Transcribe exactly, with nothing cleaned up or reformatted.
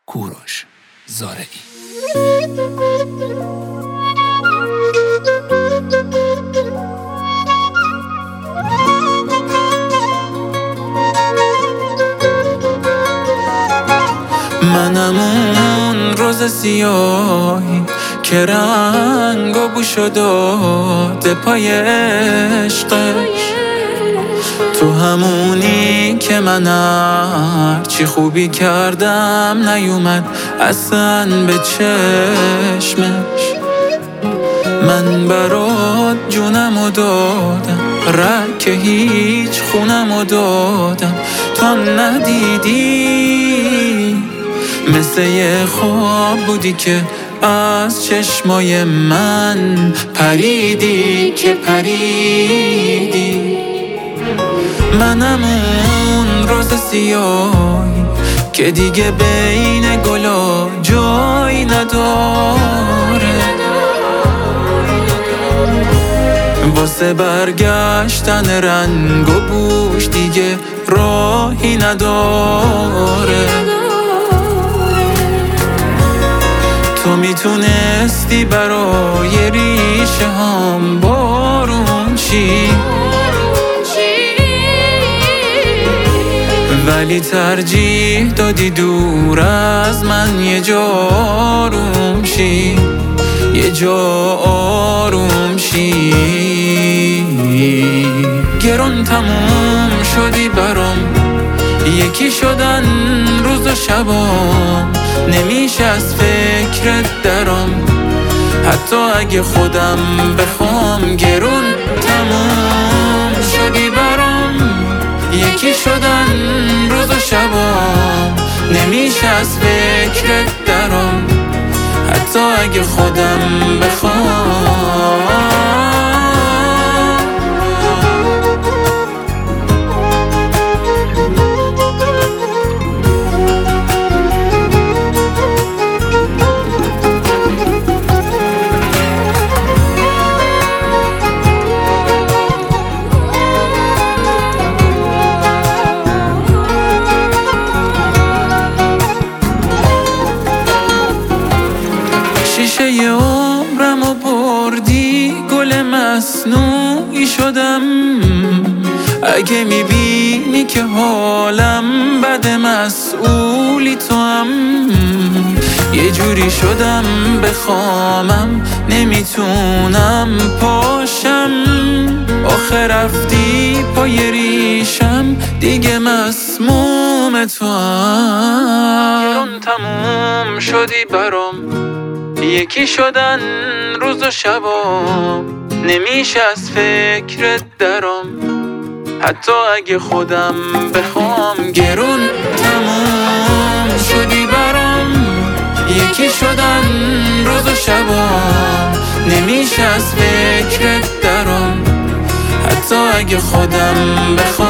کوروش زارعی. منم اون روز سیاهی که رنگ و بوشو داده پای عشقش، تو همونی که من هرچی خوبی کردم نیومد اصلا به چشمش. من برات جونمو دادم، رک هیچ خونمو دادم، تا ندیدی مثل یه خواب بودی که از چشمای من پریدی که پریدی. منم اون روز سیاهی که دیگه بین گلا جای نداره، واسه برگشتن رنگ و بوش دیگه راهی نداره. تو میتونستی برای ریشه هم بارون چی، ولی ترجیح دادی دور از من یه جا آروم شی، یه جا آروم شی. گرون تموم شدی برام، یکی شدن روز و شبام، نمیشه از فکرت درام، حتی اگه خودم بخوام. گرون تموم شدی برام، یکی شدن روز و شبام، نمیشه از فکرت درام، حتی اگه خودم بخوام. شیشه ی عمرمو بردی، گل مصنوعی شدم. اگه میبینی که حالم بد، مسئولی تو هم. یه جوری شدم بخوامم، نمیتونم پاشم، آخه رفتی پای ریشم، دیگه مسموم تو هم. گرون تموم شدی برام، یکی شدن روز و شبام، نمیشه از فکرت درام، حتی اگه خودم بخوام. گرون تموم شدی برام، یکی شدن روز و شبام، نمیشه از فکرت درام، حتی اگه خودم بخوام.